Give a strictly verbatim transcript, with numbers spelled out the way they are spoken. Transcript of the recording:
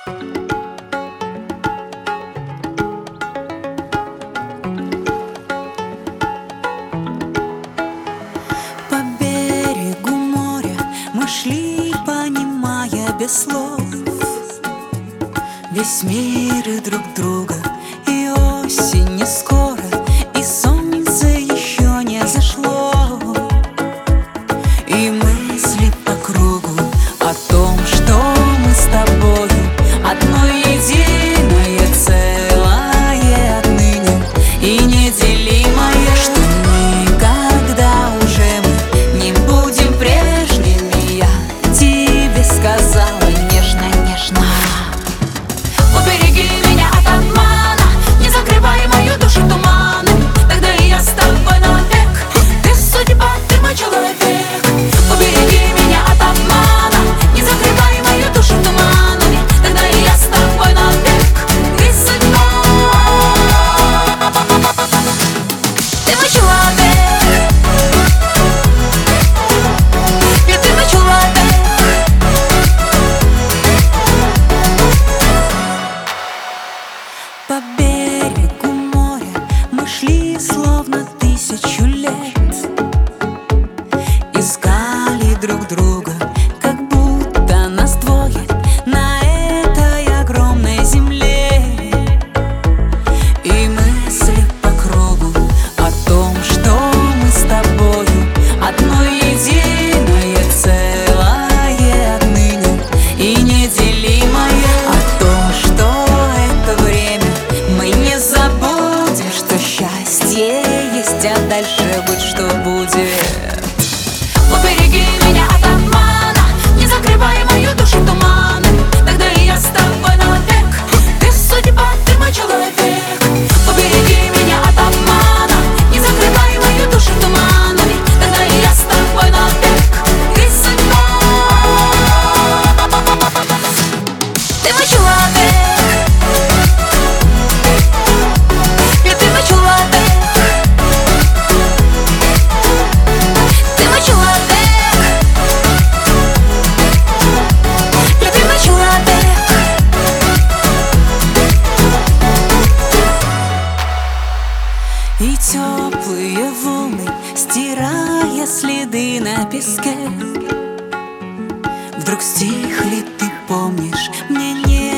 По берегу моря мы шли, понимая без слов весь мир и друг друга. И осень не скоро, и солнце еще не зашло, и мысли по кругу о том, что мы с тобою одно единое целое отныне и неделимое, что никогда уже мы не будем прежними. Я тебе сказала нежно-нежно: убереги меня от обмана, не закрывай мою душу туманом, тогда и я с тобой навек. Ты судьба, ты мой человек. Убереги меня от обмана, не закрывай мою душу туманами, тогда и я с тобой навек. Ты судьба, ты мой человек. И ты мой человек. По берегу моря мы шли словно тысячу лет, искали друг друга, как будто нас двое на этой огромной земле, и мысли по кругу о том, что мы с тобою одно единое целое отныне и неделимое, о том, что это время мы не забудем, что счастье есть, а дальше будь что будет. Убереги меня от обмана, не закрывай мою душу туманом, тогда и я с тобой навек. Ты судьба, ты мой человек. Убереги меня от обмана, не закрывай мою душу туманами, тогда и я с тобой навек. Ты судьба, ты мой человек. И ты мой человек. Ты мой человек. Любимый человек. И теплые волны, стирая следы на песке, вдруг стихли, ты помнишь, мне не